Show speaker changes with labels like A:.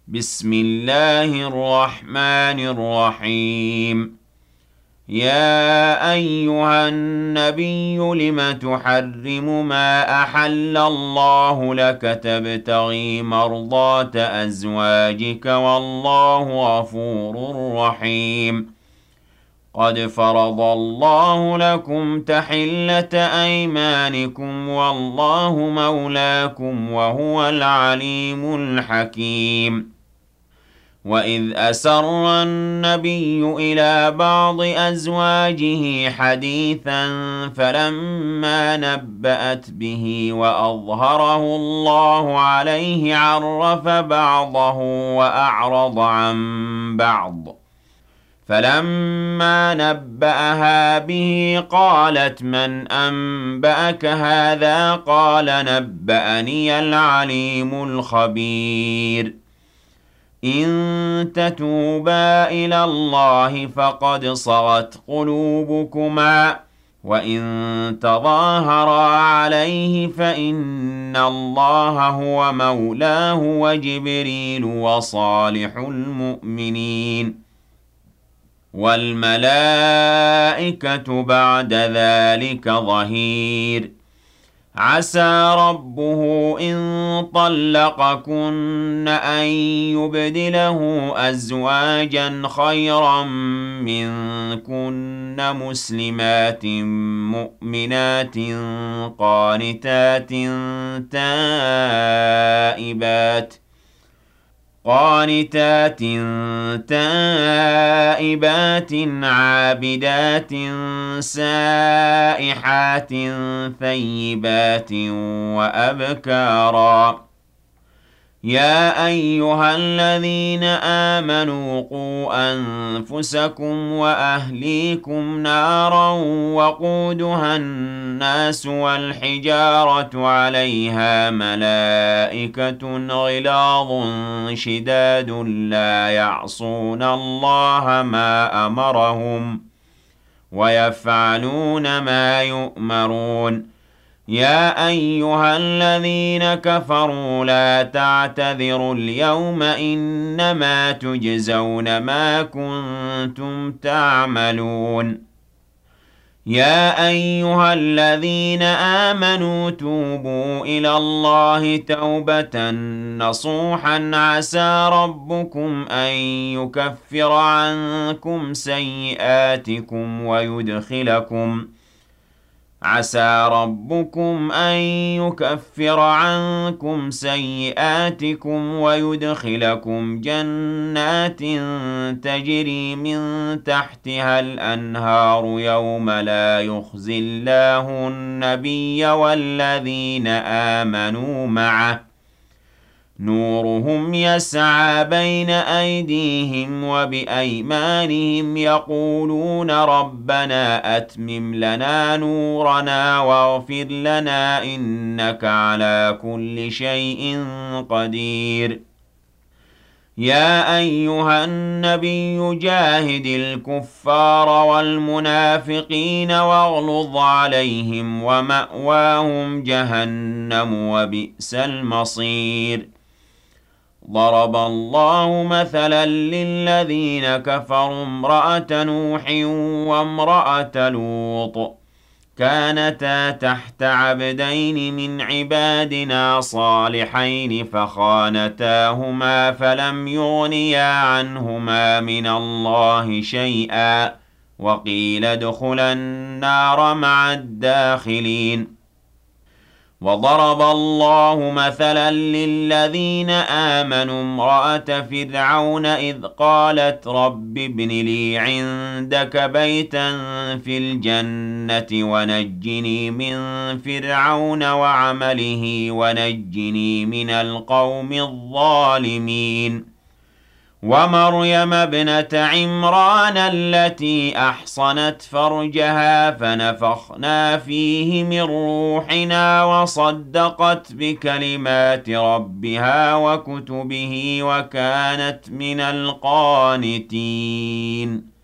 A: بسم الله الرحمن الرحيم. يا أيها النبي لم تحرم ما أحل الله لك تبتغي مرضات أزواجك والله غفور رحيم. قد فرض الله لكم تحلة أيمانكم والله مولاكم وهو العليم الحكيم. وإذ أسر النبي إلى بعض أزواجه حديثا فلما نبأت به وأظهره الله عليه عرف بعضه وأعرض عن بعض. فلما نبأها به قالت من أنبأك هذا قال نبأني العليم الخبير. إن تتوبا إلى الله فقد صغت قلوبكما وإن تظاهرا عليه فإن الله هو مولاه وجبريل وصالح المؤمنين والملائكة بعد ذلك ظهير. عسى ربه إن طلقكن أن يبدله أزواجا خيرا منكن مسلمات مؤمنات قانتات تائبات عابدات سائحات ثيبات وأبكارا. يا أيها الذين آمنوا قوا أنفسكم وأهليكم نارا وقودها الناس والحجارة عليها ملائكة غلاظ شداد لا يعصون الله ما أمرهم ويفعلون ما يؤمرون. يا أيها الذين كفروا لا تعتذروا اليوم إنما تجزون ما كنتم تعملون. يا أيها الذين آمنوا توبوا إلى الله توبة نصوحا عسى ربكم أن يكفر عنكم سيئاتكم ويدخلكم جنات تجري من تحتها الأنهار يوم لا يخزي الله النبي والذين آمنوا معه نورهم يسعى بين أيديهم وبأيمانهم يقولون ربنا أتمم لنا نورنا واغفر لنا إنك على كل شيء قدير. يا أيها النبي جاهد الكفار والمنافقين واغلظ عليهم ومأواهم جهنم وبئس المصير. ضرب الله مثلا للذين كفروا امرأة نوح وامرأة لوط كانتا تحت عبدين من عبادنا صالحين فخانتاهما فلم يغنيا عنهما من الله شيئا وقيل ادخلا النار مع الداخلين. وضرب الله مثلا للذين آمنوا امرأة فرعون إذ قالت رب ابن لي عندك بيتا في الجنة ونجني من فرعون وعمله ونجني من القوم الظالمين. ومريم ابنة عمران التي أحصنت فرجها فنفخنا فيه من روحنا وصدقت بكلمات ربها وكتبه وكانت من القانتين.